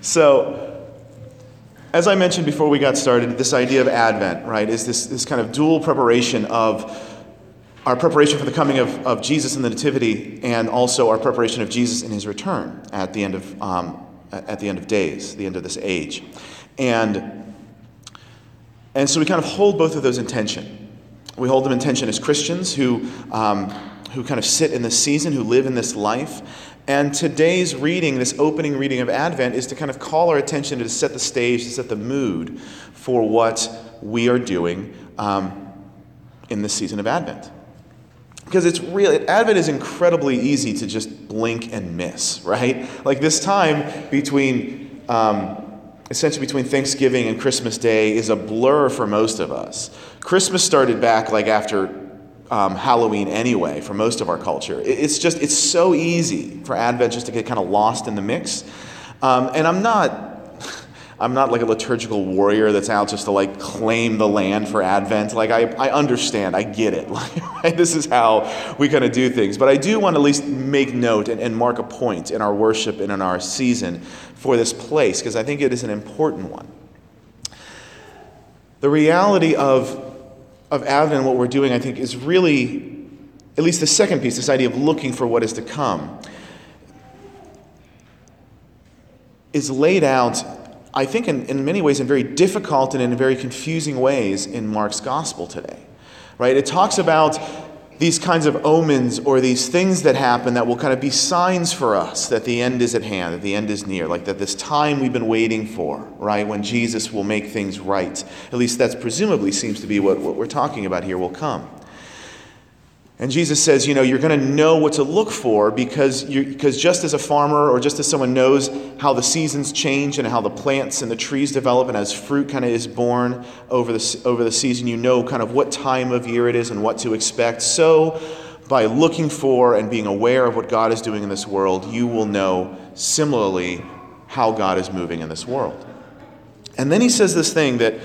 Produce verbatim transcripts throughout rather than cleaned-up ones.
So, as I mentioned before we got started, this idea of Advent, right, is this, this kind of dual preparation of our preparation for the coming of, of Jesus in the Nativity, and also our preparation of Jesus in his return at the end of um, at the end of days, the end of this age. And, and so we kind of hold both of those in tension. We hold them in tension as Christians who, um, who kind of sit in this season, who live in this life. And today's reading, this opening reading of Advent, is to kind of call our attention to set the stage, to set the mood for what we are doing um, in this season of Advent. Because it's really, Advent is incredibly easy to just blink and miss, right? Like this time between, um, essentially between Thanksgiving and Christmas Day is a blur for most of us. Christmas started back like after um, Halloween anyway for most of our culture. It's just, it's so easy for Advent just to get kind of lost in the mix. Um, and I'm not... I'm not like a liturgical warrior that's out just to like claim the land for Advent. Like I, I understand, I get it. Like, right? This is how we kind of do things. But I do want to at least make note and, and mark a point in our worship and in our season for this place, because I think it is an important one. The reality of, of Advent and what we're doing, I think, is really, at least the second piece, this idea of looking for what is to come, is laid out, I think, in, in many ways, in very difficult and in very confusing ways in Mark's gospel today, right? It talks about these kinds of omens or these things that happen that will kind of be signs for us that the end is at hand, that the end is near, like that this time we've been waiting for, right, when Jesus will make things right. At least that's presumably seems to be what, what we're talking about here will come. And Jesus says, you know, you're going to know what to look for because you because just as a farmer or just as someone knows how the seasons change and how the plants and the trees develop and as fruit kind of is born over the over the season, you know kind of what time of year it is and what to expect. So by looking for and being aware of what God is doing in this world, you will know similarly how God is moving in this world. And then he says this thing that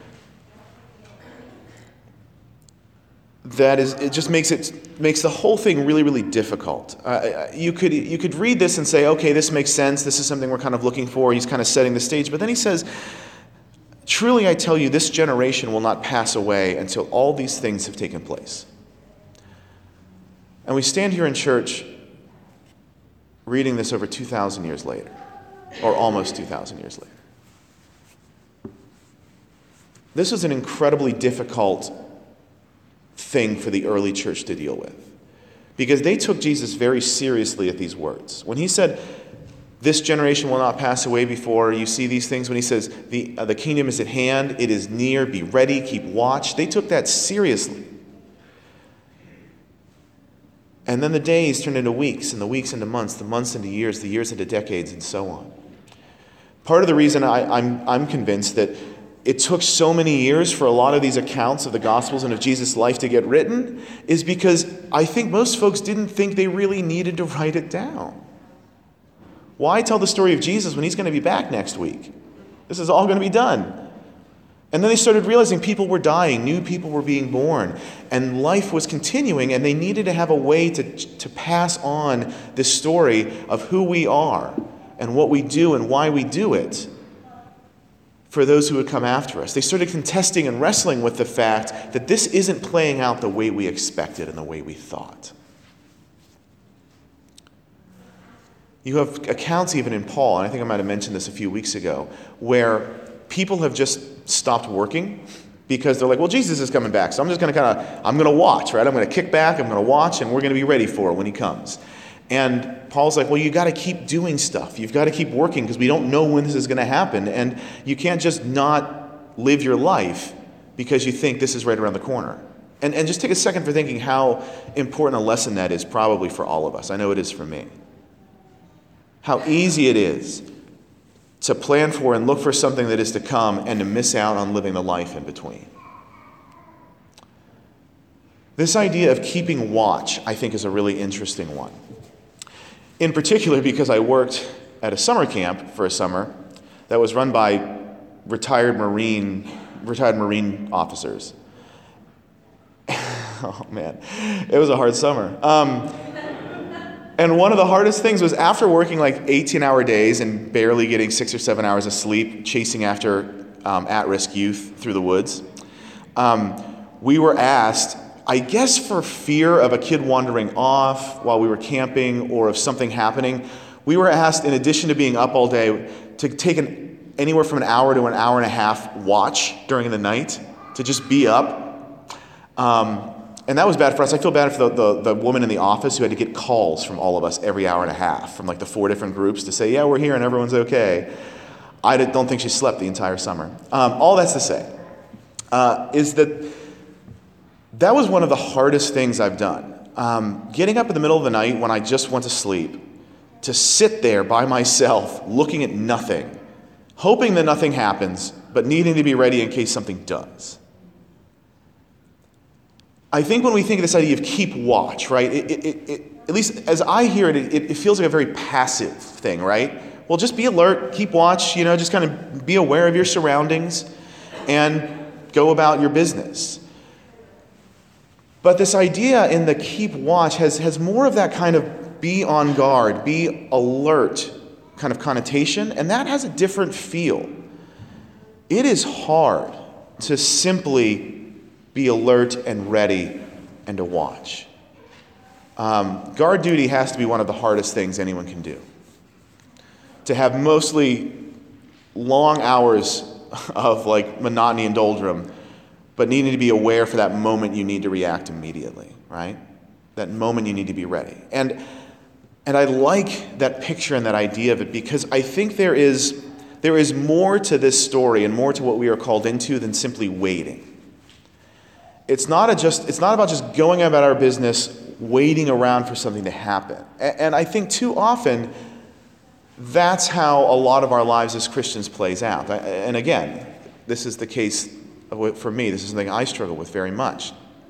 That is, it just makes it makes the whole thing really, really difficult. Uh, you could you could read this and say, okay, this makes sense. This is something we're kind of looking for. He's kind of setting the stage. But then he says, truly I tell you, this generation will not pass away until all these things have taken place. And we stand here in church reading this over two thousand years later, or almost two thousand years later. This was an incredibly difficult thing for the early church to deal with, because they took Jesus very seriously at these words. When he said, this generation will not pass away before you see these things, when he says, the, uh, the kingdom is at hand, it is near, be ready, keep watch, they took that seriously. And then the days turned into weeks, and the weeks into months, the months into years, the years into decades, and so on. Part of the reason I, I'm, I'm convinced that it took so many years for a lot of these accounts of the Gospels and of Jesus' life to get written is because I think most folks didn't think they really needed to write it down. Why tell the story of Jesus when he's going to be back next week? This is all going to be done. And then they started realizing people were dying, new people were being born, and life was continuing, and they needed to have a way to, to pass on this story of who we are and what we do and why we do it for those who would come after us. They started contesting and wrestling with the fact that this isn't playing out the way we expected and the way we thought. You have accounts even in Paul, and I think I might have mentioned this a few weeks ago, where people have just stopped working because they're like, well, Jesus is coming back, so I'm just going to kind of, I'm going to watch, right? I'm going to kick back, I'm going to watch, and we're going to be ready for it when he comes. And Paul's like, well, you got to keep doing stuff. You've got to keep working because we don't know when this is going to happen. And you can't just not live your life because you think this is right around the corner. And, and just take a second for thinking how important a lesson that is probably for all of us. I know it is for me. How easy it is to plan for and look for something that is to come and to miss out on living the life in between. This idea of keeping watch, I think, is a really interesting one. In particular, because I worked at a summer camp for a summer that was run by retired Marine, retired Marine officers. Oh man, it was a hard summer. Um, And one of the hardest things was after working like eighteen-hour days and barely getting six or seven hours of sleep, chasing after um, at-risk youth through the woods, um, we were asked, I guess for fear of a kid wandering off while we were camping or of something happening, we were asked, in addition to being up all day, to take an, anywhere from an hour to an hour and a half watch during the night, to just be up. Um, and that was bad for us. I feel bad for the, the, the woman in the office who had to get calls from all of us every hour and a half from like the four different groups to say, yeah, we're here and everyone's okay. I don't think she slept the entire summer. Um, all that's to say uh, is that that was one of the hardest things I've done. Um, getting up in the middle of the night when I just went to sleep, to sit there by myself looking at nothing, hoping that nothing happens, but needing to be ready in case something does. I think when we think of this idea of keep watch, right, it, it, it, it, at least as I hear it, it, it feels like a very passive thing, right? Well, just be alert, keep watch, you know, just kind of be aware of your surroundings and go about your business. But this idea in the keep watch has, has more of that kind of be on guard, be alert kind of connotation, and that has a different feel. It is hard to simply be alert and ready and to watch. Um, guard duty has to be one of the hardest things anyone can do. To have mostly long hours of like monotony and doldrum, but needing to be aware for that moment you need to react immediately, right? That moment you need to be ready. And and I like that picture and that idea of it because I think there is there is more to this story and more to what we are called into than simply waiting. It's not a just it's not about just going about our business, waiting around for something to happen. And, and I think too often that's how a lot of our lives as Christians plays out. And again, this is the case for me. This is something I struggle with very much.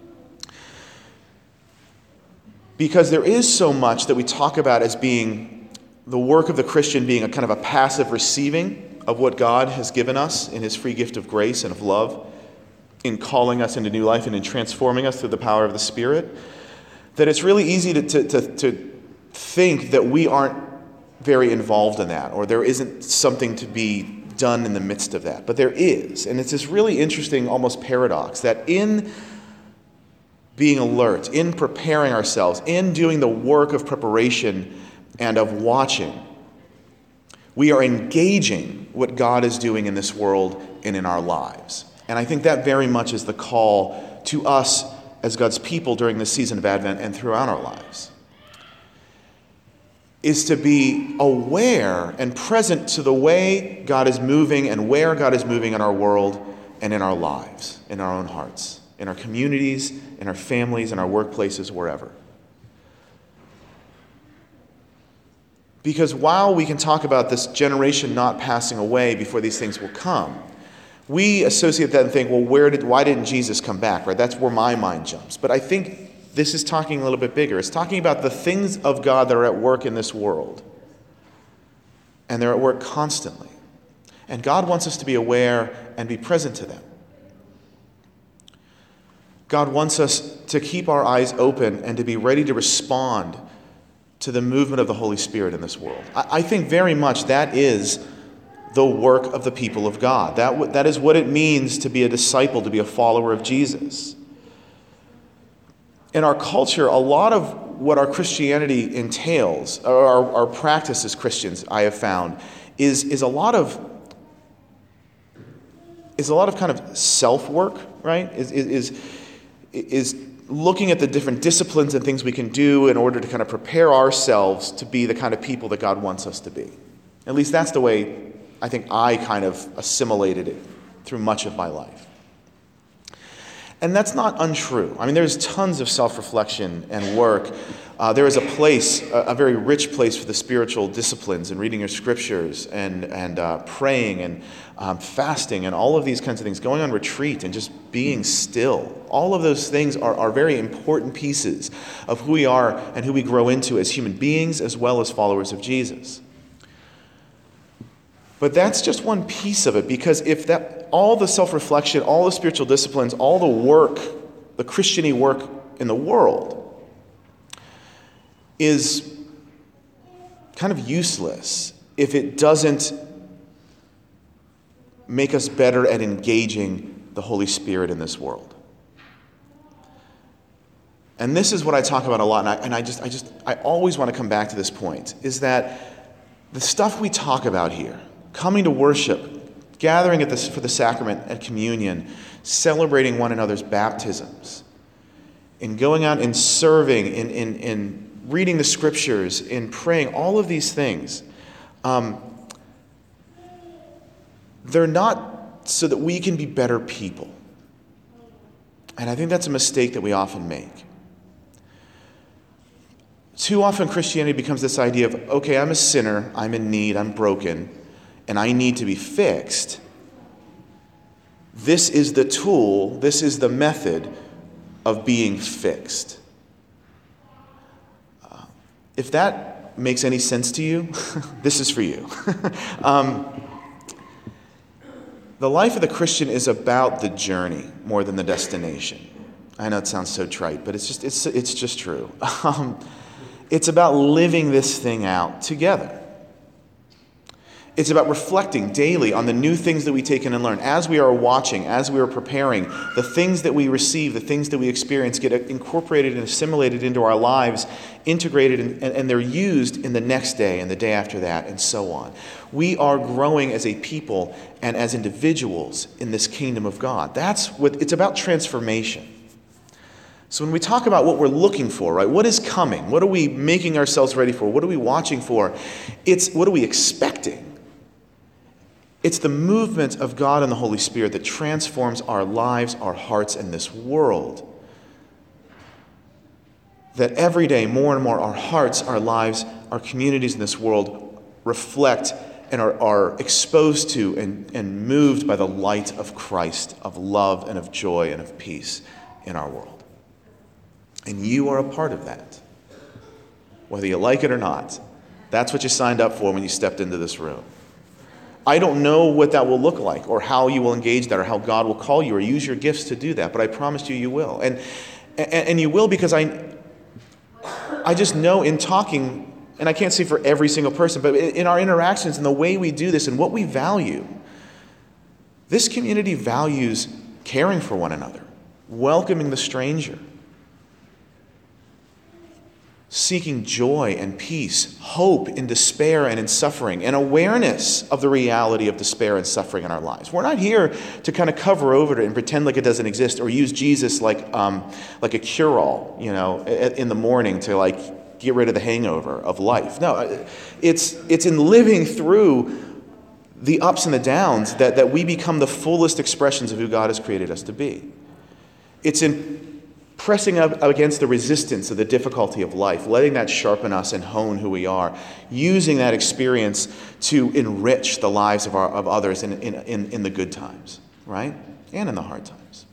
Because there is so much that we talk about as being the work of the Christian being a kind of a passive receiving of what God has given us in his free gift of grace and of love, in calling us into new life and in transforming us through the power of the Spirit, that it's really easy to, to, to, to think that we aren't very involved in that, or there isn't something to be done in the midst of that. But there is. And it's this really interesting, almost paradox, that in being alert, in preparing ourselves, in doing the work of preparation and of watching, we are engaging what God is doing in this world and in our lives. And I think that very much is the call to us as God's people during this season of Advent and throughout our lives, is to be aware and present to the way God is moving and where God is moving in our world and in our lives, in our own hearts, in our communities, in our families, in our workplaces, wherever. Because while we can talk about this generation not passing away before these things will come, we associate that and think, well, where did, why didn't Jesus come back, right? That's where my mind jumps. But I think this is talking a little bit bigger. It's talking about the things of God that are at work in this world. And they're at work constantly. And God wants us to be aware and be present to them. God wants us to keep our eyes open and to be ready to respond to the movement of the Holy Spirit in this world. I, I think very much that is the work of the people of God. That, that is what it means to be a disciple, to be a follower of Jesus. In our culture, a lot of what our Christianity entails, or our, our practice as Christians, I have found, is, is a lot of is a lot of kind of self-work, right? Is is is looking at the different disciplines and things we can do in order to kind of prepare ourselves to be the kind of people that God wants us to be. At least that's the way I think I kind of assimilated it through much of my life. And that's not untrue. I mean, there's tons of self-reflection and work. Uh, there is a place, a, a very rich place for the spiritual disciplines and reading your scriptures and, and uh, praying and um, fasting and all of these kinds of things, going on retreat and just being still. All of those things are, are very important pieces of who we are and who we grow into as human beings as well as followers of Jesus. But that's just one piece of it, because if that all the self-reflection, all the spiritual disciplines, all the work, the Christian-y work in the world is kind of useless if it doesn't make us better at engaging the Holy Spirit in this world. And this is what I talk about a lot, and I, and I just, I just, I always want to come back to this point, is that the stuff we talk about here, coming to worship, gathering at this for the sacrament and communion, celebrating one another's baptisms, in going out and serving, in, in, in reading the scriptures, in praying, all of these things, um, they're not so that we can be better people. And I think that's a mistake that we often make. Too often Christianity becomes this idea of, okay, I'm a sinner, I'm in need, I'm broken, and I need to be fixed. This is the tool, this is the method of being fixed. Uh, if that makes any sense to you, this is for you. um, the life of the Christian is about the journey more than the destination. I know it sounds so trite, but it's just it's it's just true. Um, It's about living this thing out together. It's about reflecting daily on the new things that we take in and learn. As we are watching, as we are preparing, the things that we receive, the things that we experience get incorporated and assimilated into our lives, integrated, and, and they're used in the next day and the day after that, and so on. We are growing as a people and as individuals in this kingdom of God. That's what it's about, transformation. So when we talk about what we're looking for, right, what is coming? What are we making ourselves ready for? What are we watching for? It's what are we expecting? It's the movement of God and the Holy Spirit that transforms our lives, our hearts, and this world. That every day, more and more, our hearts, our lives, our communities in this world reflect and are, are exposed to and, and moved by the light of Christ, of love and of joy and of peace in our world. And you are a part of that. Whether you like it or not, that's what you signed up for when you stepped into this room. I don't know what that will look like or how you will engage that or how God will call you or use your gifts to do that, but I promise you, you will. And, and, and you will because I, I just know in talking, and I can't say for every single person, but in our interactions and the way we do this and what we value, this community values caring for one another, welcoming the stranger, seeking joy and peace, hope in despair and in suffering, and awareness of the reality of despair and suffering in our lives. We're not here to kind of cover over it and pretend like it doesn't exist or use Jesus like um, like a cure-all, you know, in the morning to like get rid of the hangover of life. No, it's it's in living through the ups and the downs that, that we become the fullest expressions of who God has created us to be. It's in pressing up against the resistance of the difficulty of life, letting that sharpen us and hone who we are, using that experience to enrich the lives of, our, of others in, in, in, in the good times, right? And in the hard times.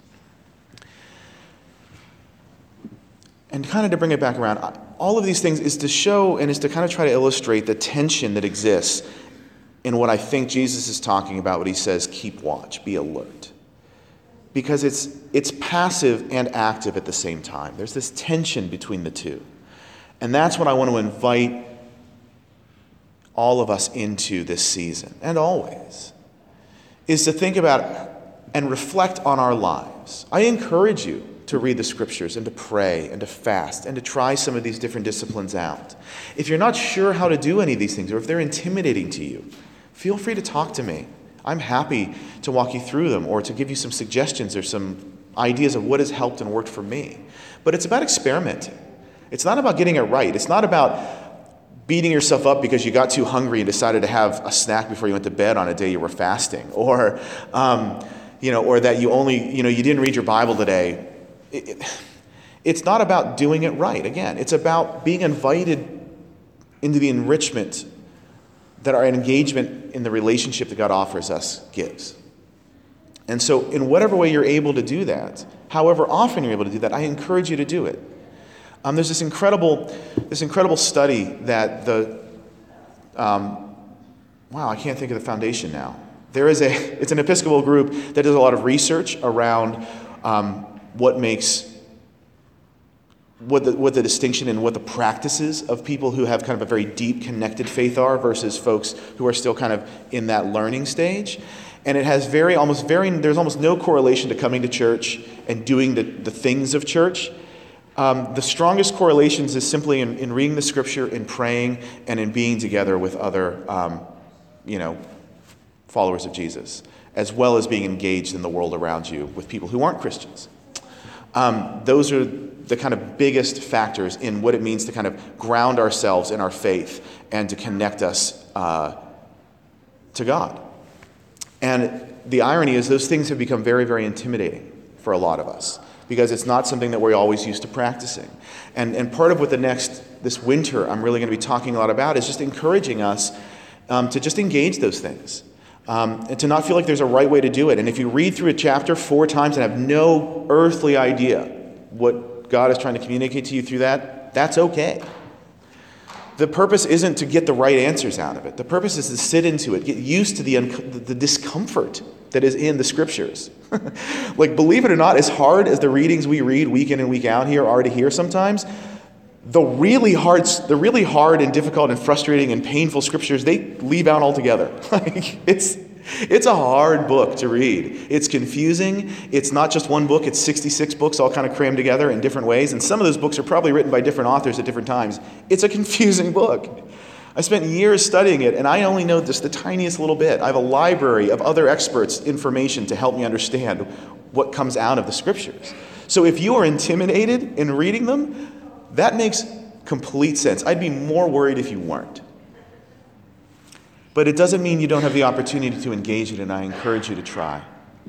And kind of to bring it back around, all of these things is to show and is to kind of try to illustrate the tension that exists in what I think Jesus is talking about when he says, keep watch, be alert. Because it's it's passive and active at the same time. There's this tension between the two. And that's what I want to invite all of us into this season, and always, is to think about and reflect on our lives. I encourage you to read the scriptures and to pray and to fast and to try some of these different disciplines out. If you're not sure how to do any of these things, or if they're intimidating to you, feel free to talk to me. I'm happy to walk you through them or to give you some suggestions or some ideas of what has helped and worked for me. But it's about experimenting. It's not about getting it right. It's not about beating yourself up because you got too hungry and decided to have a snack before you went to bed on a day you were fasting, or um, you know, or that you only, you know, you didn't read your Bible today. It, it, it's not about doing it right. Again, it's about being invited into the enrichment that our engagement in the relationship that God offers us gives. And so in whatever way you're able to do that, however often you're able to do that, I encourage you to do it. Um, there's this incredible, this incredible study that the, um, wow, I can't think of the foundation now. There is a, it's an Episcopal group that does a lot of research around um, what makes what the, what the distinction and what the practices of people who have kind of a very deep connected faith are versus folks who are still kind of in that learning stage. And it has very, almost very, there's almost no correlation to coming to church and doing the, the things of church. Um, the strongest correlations is simply in, in reading the scripture, in praying, and in being together with other, um, you know, followers of Jesus, as well as being engaged in the world around you with people who aren't Christians. Um, those are the kind of biggest factors in what it means to kind of ground ourselves in our faith and to connect us uh, to God. And the irony is those things have become very, very intimidating for a lot of us because it's not something that we're always used to practicing. And, and part of what the next, this winter, I'm really going to be talking a lot about is just encouraging us um, to just engage those things. Um, and to not feel like there's a right way to do it. And if you read through a chapter four times and have no earthly idea what God is trying to communicate to you through that, that's okay. The purpose isn't to get the right answers out of it. The purpose is to sit into it, get used to the, un- the discomfort that is in the scriptures. Like, believe it or not, as hard as the readings we read week in and week out here are to hear sometimes, the really hard, the really hard and difficult and frustrating and painful scriptures, they leave out altogether. Like, it's it's a hard book to read. It's confusing. It's not just one book. It's sixty-six books all kind of crammed together in different ways. And some of those books are probably written by different authors at different times. It's a confusing book. I spent years studying it, and I only know just the tiniest little bit. I have a library of other experts' information to help me understand what comes out of the scriptures. So if you are intimidated in reading them, that makes complete sense. I'd be more worried if you weren't. But it doesn't mean you don't have the opportunity to engage it, and I encourage you to try.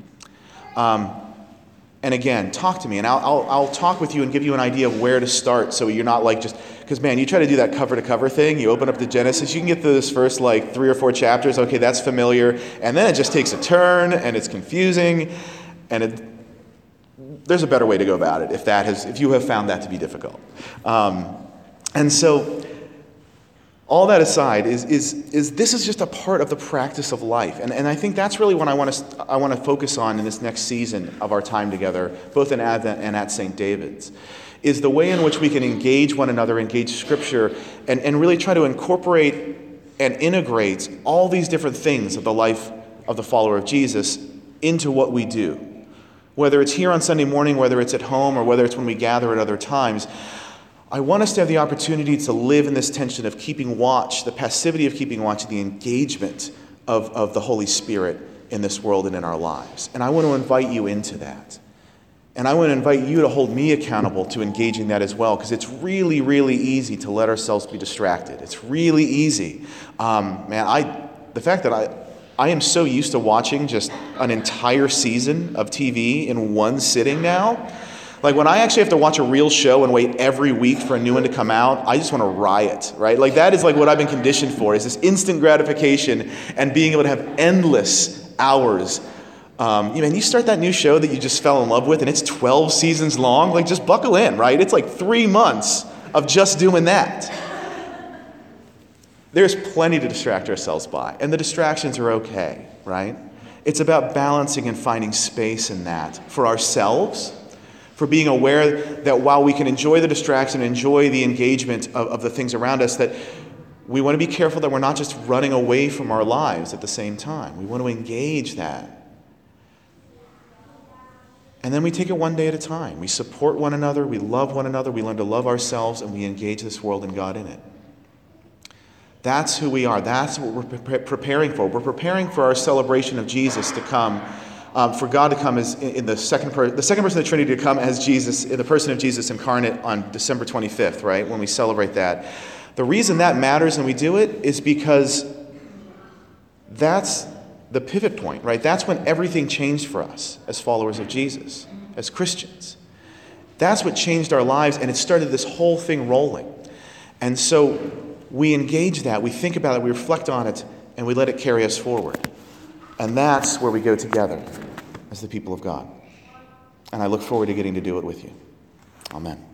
Um, and again, talk to me, and I'll, I'll, I'll talk with you and give you an idea of where to start so you're not like just, because man, you try to do that cover-to-cover thing, you open up the Genesis, you can get through this first like three or four chapters, okay, that's familiar, and then it just takes a turn, and it's confusing, and it there's a better way to go about it if that has, if you have found that to be difficult. Um, and so, all that aside, is is is this is just a part of the practice of life, and and I think that's really what I want to I want to focus on in this next season of our time together, both in Advent and at Saint David's, is the way in which we can engage one another, engage Scripture, and and really try to incorporate and integrate all these different things of the life of the follower of Jesus into what we do. Whether it's here on Sunday morning, whether it's at home, or whether it's when we gather at other times, I want us to have the opportunity to live in this tension of keeping watch, the passivity of keeping watch, the engagement of, of the Holy Spirit in this world and in our lives. And I want to invite you into that. And I want to invite you to hold me accountable to engaging that as well, because it's really, really easy to let ourselves be distracted. It's really easy. Um, man, I the fact that I... I am so used to watching just an entire season of T V in one sitting now. Like when I actually have to watch a real show and wait every week for a new one to come out, I just want to riot, right? Like that is like what I've been conditioned for, is this instant gratification and being able to have endless hours. Um, you know, and you start that new show that you just fell in love with and it's twelve seasons long, like just buckle in, right? It's like three months of just doing that. There's plenty to distract ourselves by, and the distractions are okay, right? It's about balancing and finding space in that for ourselves, for being aware that while we can enjoy the distraction, enjoy the engagement of, of the things around us, that we want to be careful that we're not just running away from our lives at the same time. We want to engage that. And then we take it one day at a time. We support one another, we love one another, we learn to love ourselves, and we engage this world and God in it. That's who we are. That's what we're pre- preparing for. We're preparing for our celebration of Jesus to come, um, for God to come as in, in the second per- the second person of the Trinity to come as Jesus, in the person of Jesus incarnate on December twenty-fifth, right, when we celebrate that. The reason that matters and we do it is because that's the pivot point, right? That's when everything changed for us as followers of Jesus, as Christians. That's what changed our lives, and it started this whole thing rolling. And so we engage that, we think about it, we reflect on it, and we let it carry us forward. And that's where we go together as the people of God. And I look forward to getting to do it with you. Amen.